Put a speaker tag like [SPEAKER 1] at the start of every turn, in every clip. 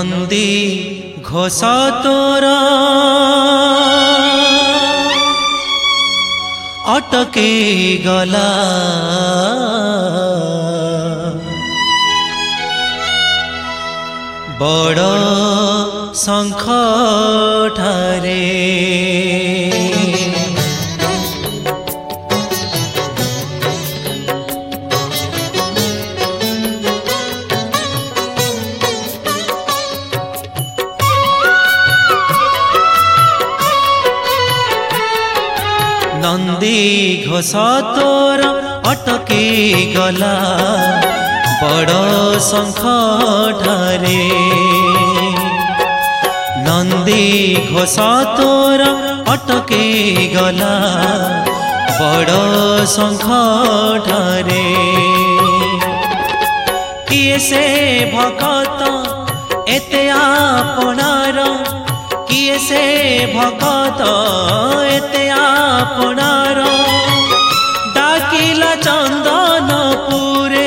[SPEAKER 1] नंदी घोषा तोरा अटके गला बड़ शंख ठारे नंदी घोषा तोर अटके गला बड़ शंख ठारे नंदी घोषा तोर अटके गला बड़ शंख ठारे किए से भगत एते आपनार किए से भगत एते आपनार डाकिला चंदनपुरे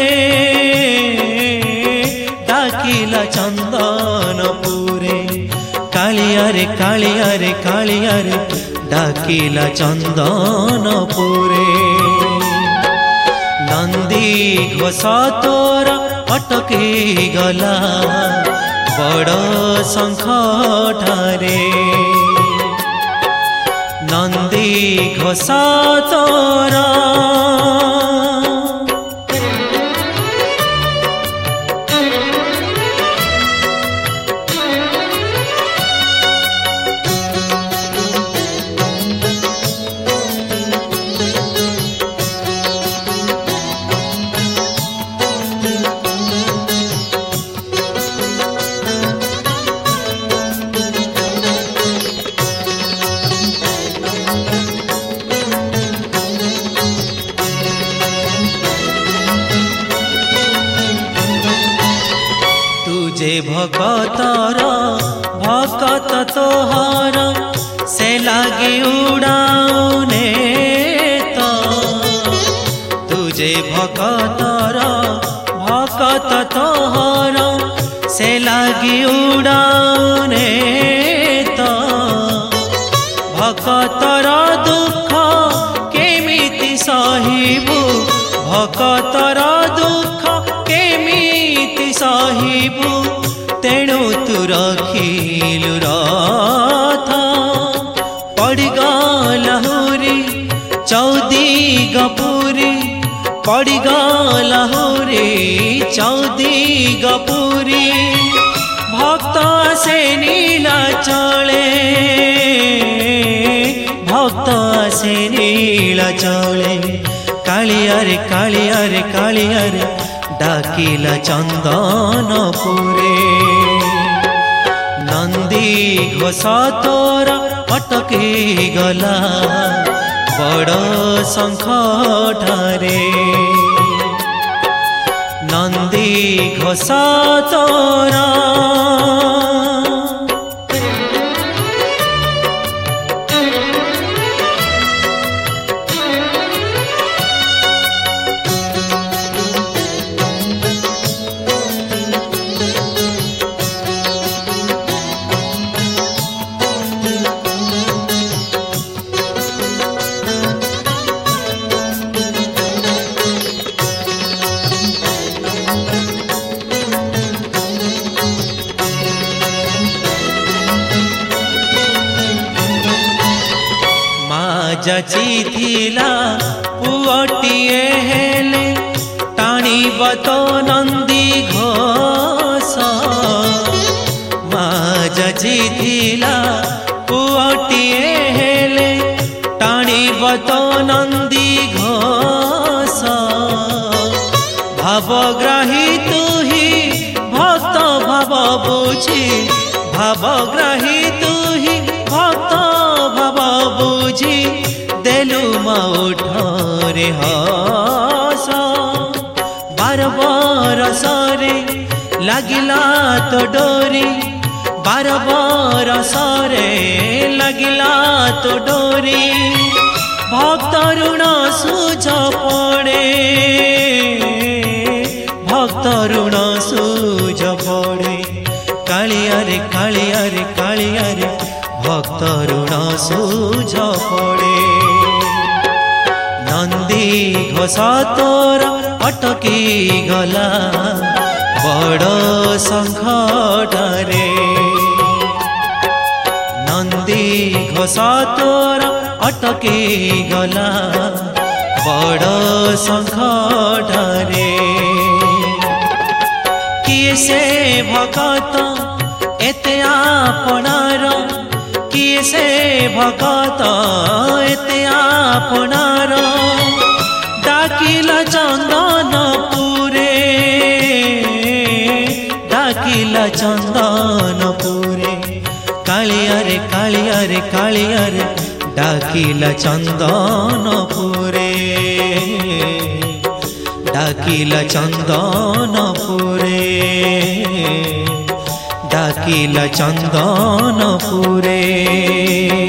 [SPEAKER 1] डाकिला चंदनपुरे कालियारे कालियारे कालियारे डाकिला चंदनपुरे नंदी घोषा तोर अटके गला बड़ शंख ठारे नंदी घोषा तोरा भगतर भगत तोहर से लागे उड़ाने तो तुझे भगतर भगत तोहर से लागे उड़ाने तो भगतर दुख केमिति सहिबु भगतर दुख केमिति सहिबु तेणु तू रखिलु रथ पड़गला हुरी चौदी गपुरी पड़गला हुरी चौदी गपुरी भक्त से नीला चले भक्त से नीला चले कालियारे कालियारे कालियारे डाकिला चंदनपुरे नंदी घोषा तोर अटके गला बड़ शंख ठारे नंदी घोषा तोरा जचिथिला पुअटिए हेले टाणीब तो नंदी घोषा माँ जचिथिला पुअटिए हेले टाणीब तो नंदी घोषा भावग्राही तू ही भक्त भाव बुझी भावग्राही तू ही भक्त भाव बुझी देलु मौठरे हस बार बरसरे लागिला तो डोरी बार बरसरे लागिला तो डोरी भक्त ऋण सुझ पड़े भक्त ऋण सुझ पड़े कालिया रे कालिया रे कालिया रे भक्त ऋण सूझ पड़े नंदी घोष तोर अटकी गला बड़ संकटरे नंदी घोष तोर अटकी गला बड़ संकटरे किए से भगत एते आपणार किए से भगत एते आपणार डाकिला चंदनपुरे डाकिला चंदनपुरे कालिया रे कालिया रे कालिया रे डाकिला चंदनपुरे डाकिला चंदनपुरे डाकिला चंदनपुरे।